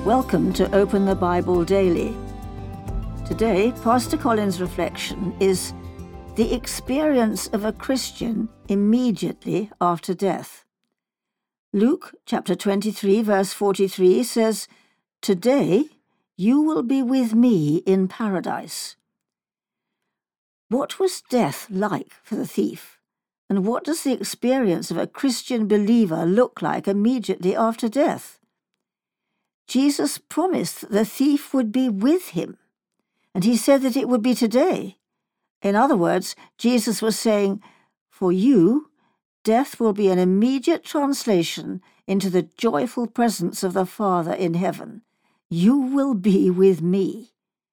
Welcome to Open the Bible Daily. Today, Pastor Colin's reflection is the experience of a Christian immediately after death. Luke chapter 23, verse 43 says, "Today you will be with me in paradise." What was death like for the thief? And what does the experience of a Christian believer look like immediately after death? Jesus promised that the thief would be with him, and he said that it would be today. In other words, Jesus was saying, for you, death will be an immediate translation into the joyful presence of the Father in heaven. You will be with me.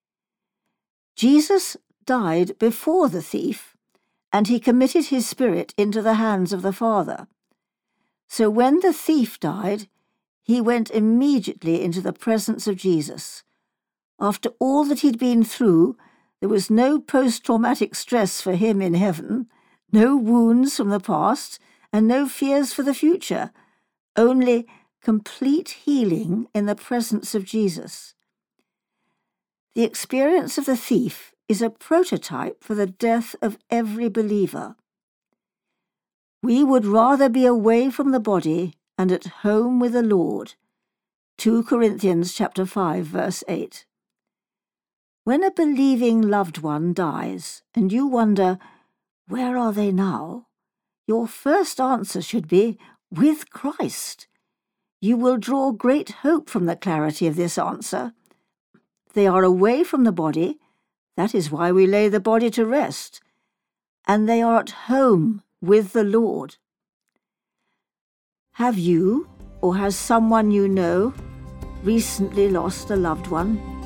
Jesus died before the thief, and he committed his spirit into the hands of the Father. So when the thief died, he went immediately into the presence of Jesus. After all that he'd been through, there was no post-traumatic stress for him in heaven, no wounds from the past, and no fears for the future, only complete healing in the presence of Jesus. The experience of the thief is a prototype for the death of every believer. We would rather be away from the body and at home with the Lord. 2 Corinthians chapter 5, verse 8. When a believing loved one dies and you wonder, where are they now? Your first answer should be, with Christ. You will draw great hope from the clarity of this answer. They are away from the body, that is why we lay the body to rest, and they are at home with the Lord. Have you, or has someone you know, recently lost a loved one?